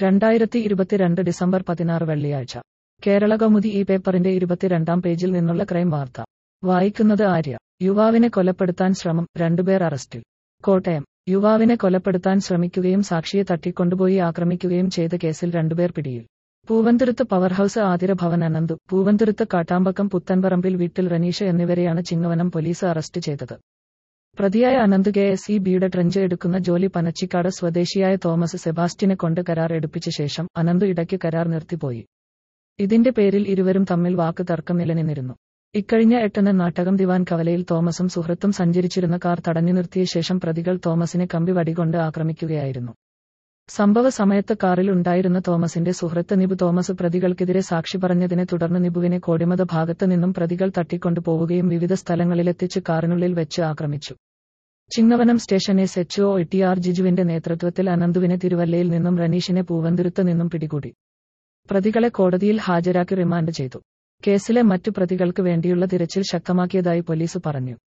2022 December 16 വെള്ളിയാഴ്ച. കേരളകൗമുദി ഈ പേപ്പറിന്റെ 22-ാം പേജിൽ നിന്നുള്ള ക്രൈം വാർത്ത. വായിക്കുന്നത് ആര്യ. യുവാവിനെ കൊലപ്പെടുത്താൻ ശ്രമം, 2 പേർ അറസ്റ്റിൽ. കോട്ടയം. യുവാവിനെ കൊലപ്പെടുത്താൻ ശ്രമിക്കുകയും സാക്ഷിയെ തട്ടിക്കൊണ്ടുപോയി ആക്രമിക്കുകയും ചെയ്ത കേസിൽ 2 പേർ പിടിയിൽ. പൂവന്തുരുത്ത് പവർഹൌസ് ആതിര ഭവൻ അനന്തു, പൂവന്തുരുത്ത് കാട്ടാമ്പക്കം പുത്തൻപറമ്പിൽ വീട്ടിൽ റനീഷ് എന്നിവരെയാണ് ചിങ്ങവനം പോലീസ് അറസ്റ്റ് ചെയ്തത്. പ്രതിയായ അനന്ത് KSEBിയുടെ ട്രഞ്ച് എടുക്കുന്ന ജോലി പനച്ചിക്കാട് സ്വദേശിയായ തോമസ് സെബാസ്റ്റ്യനെ കൊണ്ട് കരാർ എടുപ്പിച്ച ശേഷം അനന്തു ഇടയ്ക്ക് കരാർ നിർത്തിപ്പോയി. ഇതിന്റെ പേരിൽ ഇരുവരും തമ്മിൽ വാക്ക് തർക്കം നിലനിന്നിരുന്നു. ഇക്കഴിഞ്ഞ 8-ന് നാട്ടകം ദിവാൻ കവലയിൽ തോമസും സുഹൃത്തും സഞ്ചരിച്ചിരുന്ന കാർ തടഞ്ഞു നിർത്തിയ ശേഷം പ്രതികൾ തോമസിനെ കമ്പി വടികൊണ്ട് ആക്രമിക്കുകയായിരുന്നു. സംഭവ സമയത്ത് കാറിൽ ഉണ്ടായിരുന്ന തോമസിന്റെ സുഹൃത്ത് നിബു തോമസ് പ്രതികൾക്കെതിരെ സാക്ഷി പറഞ്ഞതിനെ തുടർന്ന് നിബുവിനെ കോടിമത ഭാഗത്ത് നിന്നും പ്രതികൾ തട്ടിക്കൊണ്ടുപോവുകയും വിവിധ സ്ഥലങ്ങളിലെത്തിച്ച് കാറിനുള്ളിൽ വെച്ച് ആക്രമിച്ചു. ചിങ്ങവനം സ്റ്റേഷൻ SHO TR ജിജുവിന്റെ നേതൃത്വത്തിൽ അനന്തുവിനെ തിരുവല്ലയിൽ നിന്നും റനീഷിനെ പൂവന്തുരുത്ത് നിന്നും പിടികൂടി. പ്രതികളെ കോടതിയിൽ ഹാജരാക്കി റിമാൻഡ് ചെയ്തു. കേസിലെ മറ്റു പ്രതികൾക്ക് വേണ്ടിയുള്ള തിരച്ചിൽ ശക്തമാക്കിയതായി പോലീസ് പറഞ്ഞു.